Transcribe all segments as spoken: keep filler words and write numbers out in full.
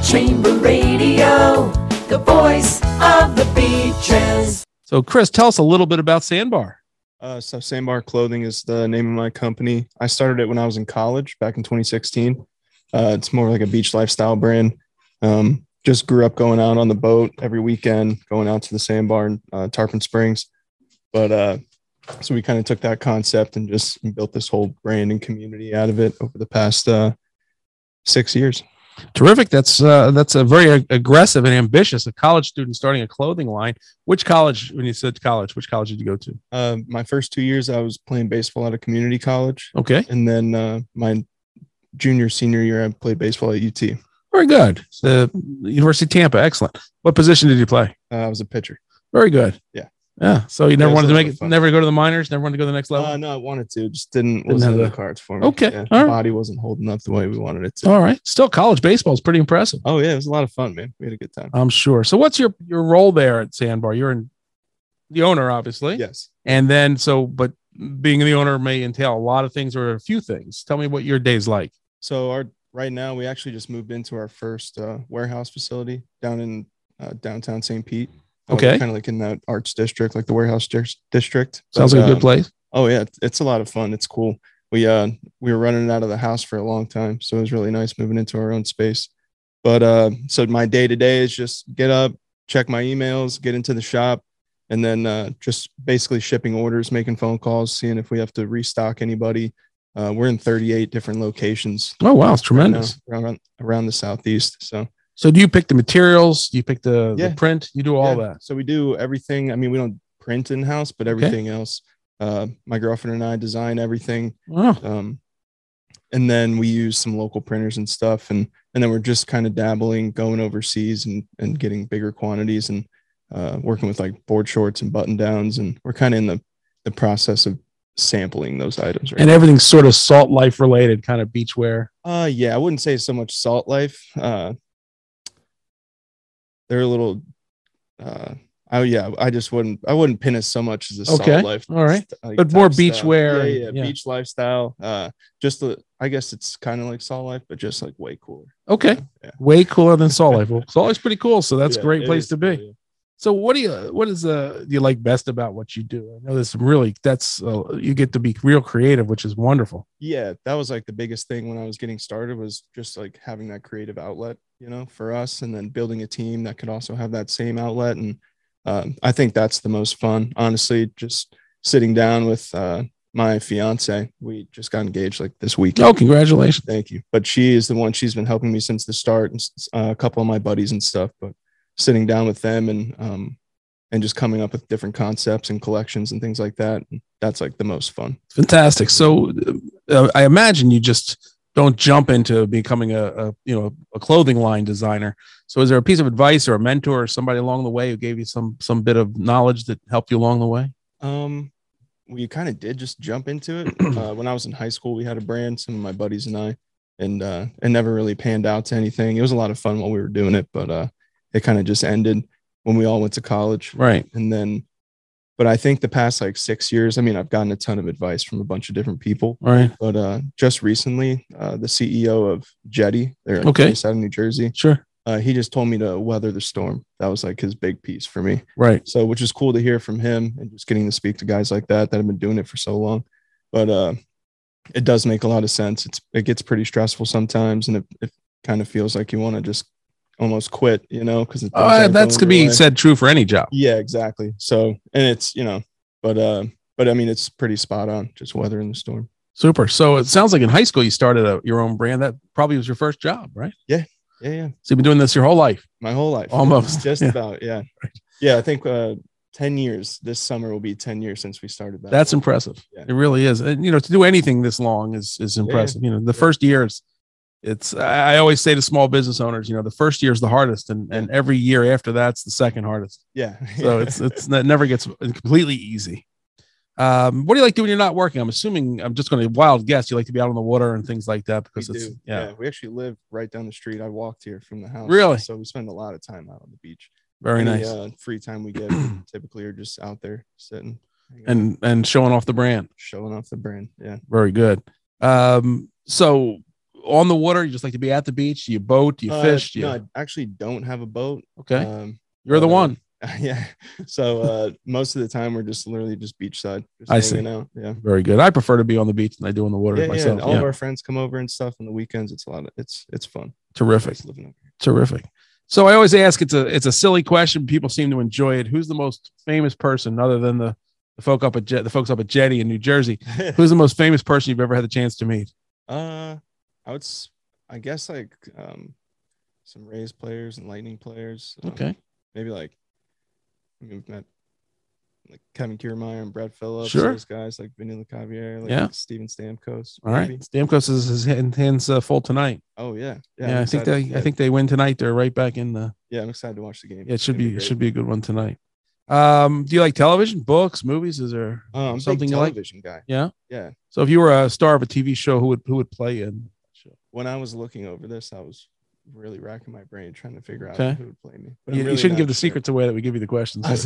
Chamber Radio, the voice of the beaches. So, Chris, tell us a little bit about Sandbar. Uh, so Sandbar Clothing is the name of my company. I started it when I was in college back in twenty sixteen. Uh, it's more like a beach lifestyle brand. Um, just grew up going out on the boat every weekend, going out to the Sandbar in uh, Tarpon Springs. But uh, so we kind of took that concept and just built this whole brand and community out of it over the past uh, six years. Terrific. That's uh, that's a very ag- aggressive and ambitious. A college student starting a clothing line. Which college, when you said college, which college did you go to? Uh, my first two years, I was playing baseball at a community college. Okay. And then uh, my junior, senior year, I played baseball at U T. Very good. The University of Tampa. Excellent. What position did you play? Uh, I was a pitcher. Very good. Yeah. Yeah. So you never Yeah, it was wanted a to lot make of it, fun. never go to the minors, never wanted to go to the next level? Uh, no, I wanted to, just didn't, Didn't wasn't have in the the- cards for me. Okay, Yeah, all the right. body wasn't holding up the way we wanted it to. All right. Still, college baseball is pretty impressive, Oh yeah, it was a lot of fun, man. We had a good time. I'm sure. So what's your, your role there at Sandbar? You're in the owner, obviously. Yes. And then, so, but being the owner may entail a lot of things or a few things. Tell me what your day's like. So our right now, we actually just moved into our first uh, warehouse facility down in uh, downtown Saint Pete. Okay. Kind of like in that arts district, like the warehouse dis- district. Sounds But, like a um, good place. Oh yeah, it's, it's a lot of fun. It's cool. We uh we were running it out of the house for a long time, so it was really nice moving into our own space. But uh, so my day to day is just get up, check my emails, get into the shop, and then uh, just basically shipping orders, making phone calls, seeing if we have to restock anybody. Uh, we're in thirty-eight different locations Oh, wow. It's right now tremendous. around around the southeast. So So do you pick the materials? Do you pick the, Yeah. the print? You do all yeah, that. So we do everything. I mean, we don't print in house, but everything else. Uh, my girlfriend and I design everything. Oh, Um, and then we use some local printers and stuff, and and then we're just kind of dabbling, going overseas and and getting bigger quantities, and uh, working with like board shorts and button downs, and we're kind of in the the process of sampling those items right and everything's sort of salt life related, kind of beach wear. now. Uh, yeah, I wouldn't say so much Salt Life. Uh, they're a little. Uh, oh yeah, I just wouldn't. I wouldn't pin it so much as a Okay, Salt Life. all right. like, But more type beach style. wear Yeah, and- yeah, yeah. beach lifestyle. Uh, just the. I guess it's kind of like Salt Life, but just like way cooler. Okay. Yeah. Way cooler than salt life. Well, salt life's pretty cool. So that's a Yeah, great it place is to be. cool, yeah. So what do you, what is, uh, do you like best about what you do? I know there's some really, that's, uh, you get to be real creative, which is wonderful. Yeah, that was like the biggest thing when I was getting started, was just like having that creative outlet, you know, for us, and then building a team that could also have that same outlet. And um, I think that's the most fun, honestly, just sitting down with uh, my fiance. We just got engaged like this week. Oh, congratulations. Thank you. But she is the one, she's been helping me since the start, and uh, a couple of my buddies and stuff, but sitting down with them and, um, and just coming up with different concepts and collections and things like that. That's like the most fun. Fantastic. So uh, I imagine you just don't jump into becoming a, a, you know, a clothing line designer. So is there a piece of advice or a mentor or somebody along the way who gave you some, some bit of knowledge that helped you along the way? Um, we kind of did just jump into it. Uh, when I was in high school, we had a brand, some of my buddies and I, and uh, it never really panned out to anything. It was a lot of fun while we were doing it, but uh, it kind of just ended when we all went to college. Right. And then, but I think the past like six years, I mean, I've gotten a ton of advice from a bunch of different people, Right. but uh, just recently, uh, the C E O of Jetty, they're Okay. based out of New Jersey. Sure. Uh, he just told me to weather the storm. That was like his big piece for me. Right. So, which is cool to hear from him, and just getting to speak to guys like that that have been doing it for so long. But uh, it does make a lot of sense. It's it gets pretty stressful sometimes, and it, it kind of feels like you want to just almost quit, you know, because Oh, that's could be said true for any job. Yeah, exactly. So, and it's, you know, but uh, but I mean, it's pretty spot on, just weathering the storm. Super. So it sounds like in high school you started a, your own brand. That probably was your first job, right? Yeah, yeah. So you've been doing this your whole life. My whole life, Almost. just Yeah. about. Yeah, yeah. I think uh, ten years. This summer will be ten years since we started that. That's impressive. Yeah. It really is. And, you know, to do anything this long is, is impressive. You know, the first years, it's, I I always say to small business owners, you know, the first year is the hardest, and, and every year after that's the second hardest. Yeah. So it's, it's, it never gets completely easy. Um, what do you like doing when you're not working? I'm assuming, I'm just going to wild guess, you like to be out on the water and things like that, because We it's, do. yeah, Yeah, we actually live right down the street. I walked here from the house. Really? So we spend a lot of time out on the beach. very Any, nice. Uh, free time we get typically are just out there sitting hanging out, And, and showing off the brand. showing off the brand. Yeah. Very good. Um, so on the water? You just like to be at the beach? Do you boat? Do you Uh, fish? Do you... No, I actually don't have a boat. Okay. Um, You're but, the one. Uh, yeah. So uh, most of the time we're just literally just beachside. Just I hanging see. Out. Yeah. Very good. I prefer to be on the beach than I do on the water Yeah, yeah. myself. And all Yeah. of our friends come over and stuff on the weekends. It's a lot of it's it's fun. Terrific. Just living over here. Terrific. So I always ask, it's a it's a silly question. People seem to enjoy it. Who's the most famous person other than the, the folk up at Jet, the folks up at Jetty in New Jersey? Who's the most famous person you've ever had the chance to meet? Uh, I would, s- I guess like um, some Rays players and Lightning players. Um, Okay. Maybe like, I mean, we've met like Kevin Kiermaier and Brett Phillips. Sure. Those guys like Vinny LeCavier, like Yeah. Steven Stamkos. All right. maybe. Stamkos is his hand- hands uh, full tonight. Oh yeah. Yeah, I'm I think excited- they yeah, I think they win tonight. They're right back in the. yeah, I'm excited to watch the game. Yeah, it should It's gonna be it great. should be a good one tonight. Um, do you like television, books, movies? Is there Uh, I'm a something big you like? television guy. Yeah. Yeah. So if you were a star of a T V show, who would who would play in that show? When I was looking over this, I was really racking my brain trying to figure out Okay. who would play me. But You, I'm you really shouldn't not give the sure. secrets away that we give you the questions. I was-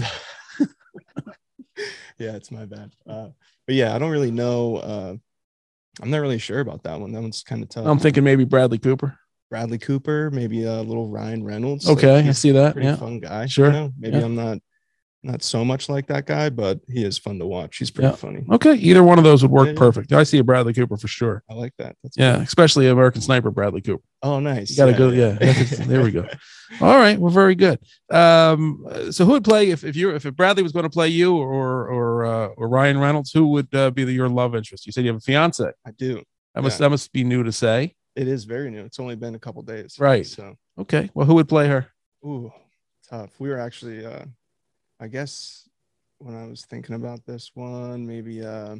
yeah, it's my bad. Uh, but yeah, I don't really know. Uh, I'm not really sure about that one. That one's kind of tough. I'm thinking maybe Bradley Cooper. Bradley Cooper, maybe a little Ryan Reynolds. Okay, I he's see a that. pretty Yeah. fun guy. Sure. You know? Maybe Yeah. I'm not not so much like that guy, but he is fun to watch. He's pretty Yeah. funny. Okay, either one of those would work Yeah, yeah. perfect. I see a Bradley Cooper for sure. I like that. That's Yeah, cool. especially American Sniper Bradley Cooper. Oh, nice. You got to go. Yeah, that's- there we go. All right, well, very good. Um, so who would play if if you if Bradley was going to play you or or uh, or Ryan Reynolds? Who would uh, be the, your love interest? You said you have a fiance. I do. That must Yeah. that must be new to say. It is very new. It's only been a couple days. Right. So, Okay, well, who would play her? ooh, tough. We were actually, uh, I guess, when I was thinking about this one, maybe uh,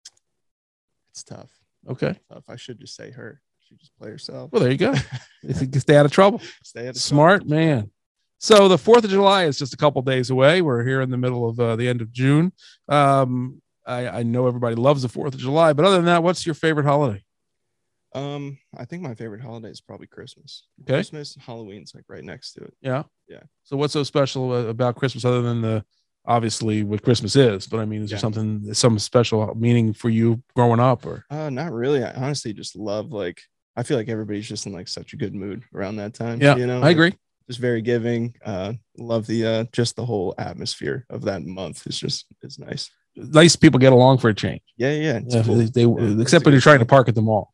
it's tough. Okay, Tough. I should just say her. She just play herself. well, there you go. If you can stay out of trouble. Stay at the Smart top. man. So the fourth of July is just a couple days away. We're here in the middle of uh, the end of June. Um, I, I know everybody loves the fourth of July, but other than that, what's your favorite holiday? Um, I think my favorite holiday is probably Christmas. Okay. Christmas, Halloween's like right next to it. Yeah. Yeah. So what's so special uh, about Christmas other than the obviously what Christmas is, but I mean, is there Yeah. something, some special meaning for you growing up or? Uh, not really. I honestly just love like I feel like everybody's just in like such a good mood around that time. Yeah, you know, I Like, agree. just very giving. Uh, love the uh, just the whole atmosphere of that month is just is nice. Nice people get along for a change. Yeah, yeah. It's Yeah, cool. they, they- Yeah, except it's a when you're good trying to time. park at the mall.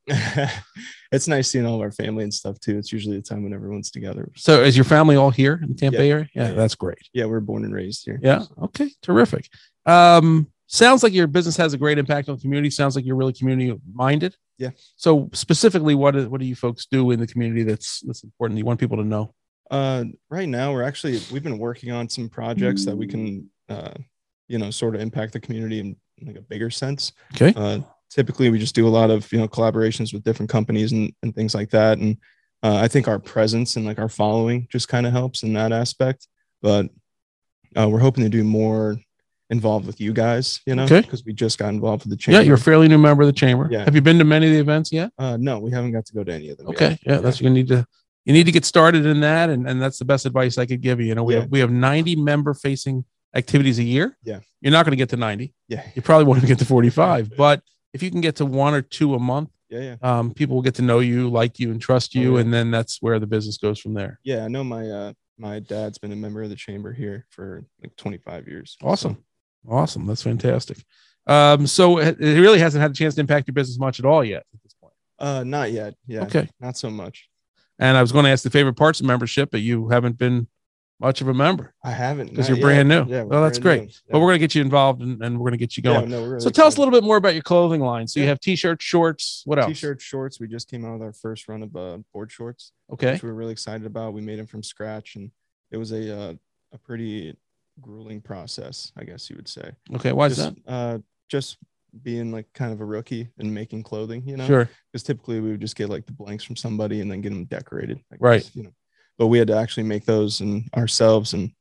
It's nice seeing all of our family and stuff too. It's usually the time when everyone's together. So is your family all here in the Tampa Yeah. area? Yeah, Yeah, yeah. that's great. Yeah, we're born and raised here. Yeah. Okay. Terrific. Um, sounds like your business has a great impact on the community. Sounds like you're really community minded. Yeah. So specifically, what is, what do you folks do in the community that's that's important? You want people to know? Uh, right now we're actually we've been working on some projects that we can uh, you know, sort of impact the community in like a bigger sense. Okay. Uh, typically we just do a lot of, you know, collaborations with different companies and, and things like that. And uh, I think our presence and like our following just kind of helps in that aspect. But uh, we're hoping to do more involved with you guys, you know, Okay. because we just got involved with the chamber. Yeah, you're a fairly new member of the chamber. Yeah. Have you been to many of the events yet? Uh, no, we haven't got to go to any of them. yet. Okay. Yeah, that's you need to you need to get started in that, and, and that's the best advice I could give you. You know, we Yeah. have we have ninety member facing activities a year. Yeah. You're not going to get to ninety. Yeah. You probably won't even get to forty-five, but if you can get to one or two a month, Yeah. Yeah. um, people will get to know you, like you, and trust you, Oh, yeah. and then that's where the business goes from there. Yeah. I know my, uh, my dad's been a member of the chamber here for like twenty-five years. Awesome. So, Awesome. That's fantastic. Um, so it it really hasn't had a chance to impact your business much at all yet at this point. uh, not yet. Yeah. Okay. Not so much. And I was going to ask the favorite parts of membership, but you haven't been much of a member I haven't 'Cause not you're brand yet. new. Yeah. Well, that's great. But we're going to get you involved and, and we're going to get you yeah, going. no, we're really So tell us a excited. little bit more about your clothing line. So you Yeah. have t-shirts, shorts, what else? T-shirts, shorts. We just came out with our first run of uh, board shorts, Okay. which we're really excited about. We made them from scratch, and it was a uh, a pretty grueling process, I guess you would say. Okay. Why is just, that? Uh, just being like kind of a rookie and making clothing, you know. Sure. Because typically we would just get like the blanks from somebody and then get them decorated. I guess, Right. You know, but we had to actually make those and ourselves. And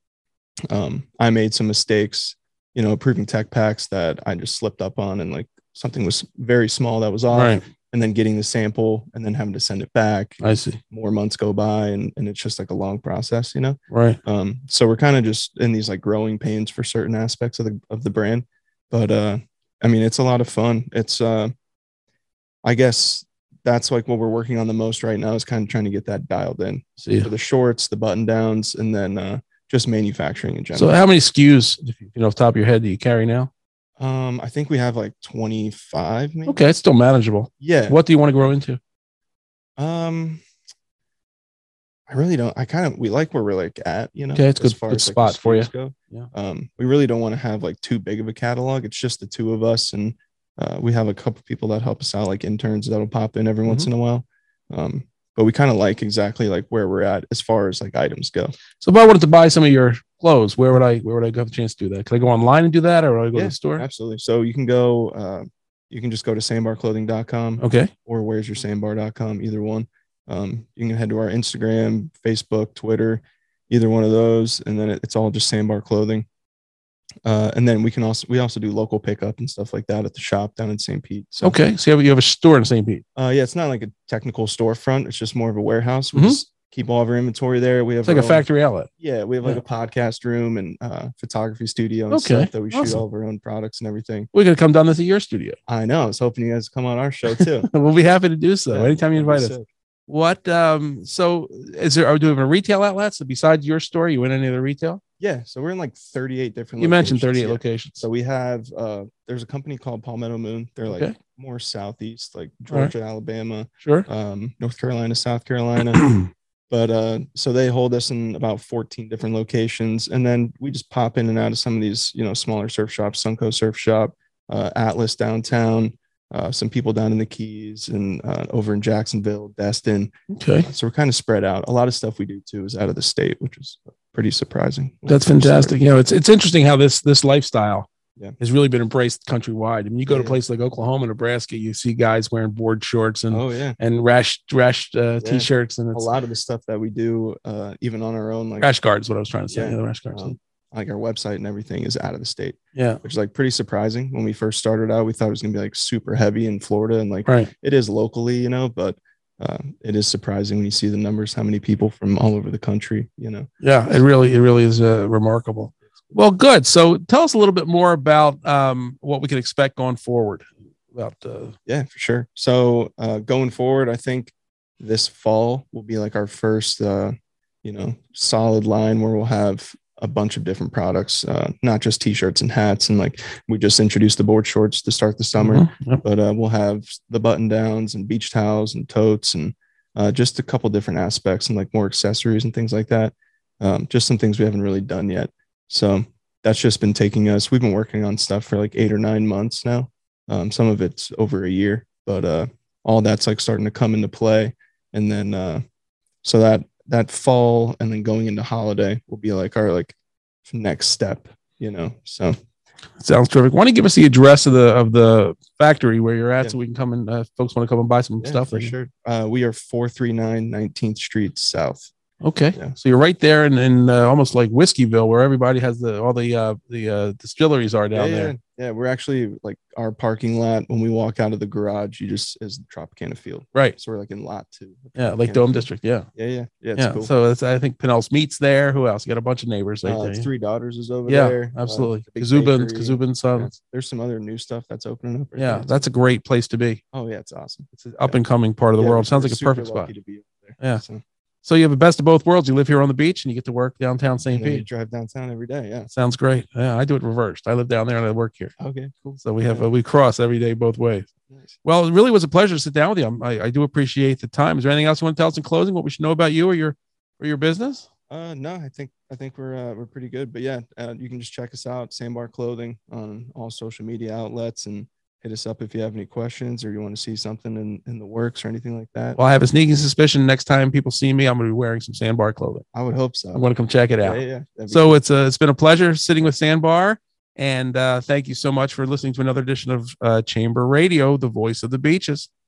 um, I made some mistakes, you know, approving tech packs that I just slipped up on, and like something was very small that was off, Right. and then getting the sample and then having to send it back. I see. More months go by, and, and it's just like a long process, you know. Right. Um, so we're kind of just in these like growing pains for certain aspects of the of the brand. But uh I mean, it's a lot of fun. It's uh I guess that's like what we're working on the most right now, is kind of trying to get that dialed in. See. For the shorts, the button downs, and then uh, just manufacturing in general. So how many S K Us, if you know, off the top of your head, do you carry now? Um, I think we have like twenty-five. Maybe. Okay, it's still manageable. Yeah. What do you want to grow into? Um, I really don't. I kind of we like where we're like at, you know. Okay, it's as good, far good as, like, spot the for you. S K Us go. Yeah. Um, we really don't want to have like too big of a catalog. It's just the two of us, and uh, we have a couple people that help us out, like interns that'll pop in every once Mhm. in a while. Um, but we kind of like exactly like where we're at as far as like items go. So if I wanted to buy some of your clothes, where would I where would I have a chance to do that? Could I go online and do that, or would I go to the store? Absolutely. So you can go. Uh, you can just go to sandbar clothing dot com Okay. or where's your sandbar dot com, either one. Um, you can head to our Instagram, Facebook, Twitter, either one of those, and then it, it's all just Sandbar Clothing. Uh, and then we can also we also do local pickup and stuff like that at the shop down in Saint Pete. So Okay. So you have, you have a store in Saint Pete. uh, yeah, it's not like a technical storefront. It's just more of a warehouse. We Mhm. just keep all of our inventory there. We have It's like our a own- factory outlet. Yeah, we have like Yeah. a podcast room and uh, photography studio and Okay, stuff that we shoot awesome. all of our own products and everything. We're gonna come down to your studio. I know. I was hoping you guys would come on our show too. We'll be happy to do so. Yeah, Anytime you that'd be invite us. sick. What um so is there are we doing a retail outlets? So besides your store, you in any other retail? Yeah, so we're in like thirty-eight different. You mentioned locations, thirty-eight yeah. locations. So we have uh there's a company called Palmetto Moon. They're like Okay. more southeast, like All right. Georgia, Alabama, Sure. um, North Carolina, South Carolina. But uh so they hold us in about fourteen different locations, and then we just pop in and out of some of these, you know, smaller surf shops, Sunco Surf Shop, uh, Atlas downtown, uh, some people down in the Keys and uh, over in Jacksonville, Destin. Okay. So we're kind of spread out. A lot of stuff we do too is out of the state, which is pretty surprising. That's fantastic. You know, it's it's interesting how this this lifestyle Yeah. has really been embraced countrywide. I mean, you go to Yeah. places like Oklahoma, Nebraska, you see guys wearing board shorts and Oh yeah. and rash rash uh, Yeah. t-shirts, and A it's lot of the stuff that we do, uh, even on our own, like rash guards. What I was trying to say, Yeah. yeah, the rash guards. um, like our website and everything is out of the state, yeah, which is like pretty surprising. When we first started out, we thought it was gonna be like super heavy in Florida, and like right. it is locally, you know, but uh, it is surprising when you see the numbers, how many people from all over the country, you know. Yeah, it really it really is uh, remarkable. Well, good. So tell us a little bit more about um, what we can expect going forward. About uh, Yeah, for sure. So uh, going forward, I think this fall will be like our first, uh, you know, solid line where we'll have a bunch of different products, uh, not just t-shirts and hats. And like we just introduced the board shorts to start the summer, mhm, yep. but uh, we'll have the button downs and beach towels and totes and uh, just a couple different aspects and like more accessories and things like that. Um, just some things we haven't really done yet. So that's just been taking us. We've been working on stuff for like eight or nine months now. Um, some of it's over a year, but uh, all that's like starting to come into play. And then uh, so that that fall and then going into holiday will be like our like next step, you know. So Sounds terrific. Why don't you give us the address of the of the factory where you're at, Yeah. so we can come and uh, folks want to come and buy some yeah, stuff. for and- sure. Uh, we are four thirty-nine nineteenth Street South. Okay, Yeah. so you're right there in, in uh, almost like Whiskeyville, where everybody has the all the uh, the uh, distilleries are down yeah, there. Yeah. yeah, we're actually like our parking lot. When we walk out of the garage, you just is the Tropicana Field. Right. So we're like in lot two. Yeah, Lake Tropicana Dome Field. District. Yeah. Yeah, yeah, yeah. It's Yeah. cool. So it's, I think Pinellas Meats there. Who else? You got a bunch of neighbors right uh, there. it's Three Daughters is over Yeah, there. Uh, absolutely. the big Kazubin, bakery. Kazubin Yeah, Sons. there's some other new stuff that's opening up. right Yeah, there. that's a great place to be. oh yeah, it's awesome. It's an up and coming part of the Yeah, world. Sounds we're like a super perfect spot. lucky to be over there. Yeah. So, So you have the best of both worlds. You live here on the beach and you get to work downtown and Saint then you Pete. drive downtown every day. Yeah. Sounds great. Yeah, I do it reversed. I live down there and I work here. Okay. Cool. So we have Yeah. uh, we cross every day both ways. Nice. Well, it really was a pleasure to sit down with you. I'm- I, I do appreciate the time. Is there anything else you want to tell us in closing? What we should know about you or your or your business? Uh, no, I think I think we're uh, we're pretty good. But yeah, uh, you can just check us out, Sandbar Clothing, on all social media outlets, and hit us up if you have any questions or you want to see something in, in the works or anything like that. Well, I have a sneaking suspicion next time people see me, I'm going to be wearing some Sandbar clothing. I would hope so. I'm going to come check it yeah, out. yeah, yeah. That'd be So cool. it's uh, it's been a pleasure sitting with Sandbar, and uh, thank you so much for listening to another edition of uh, Chamber Radio, the voice of the beaches.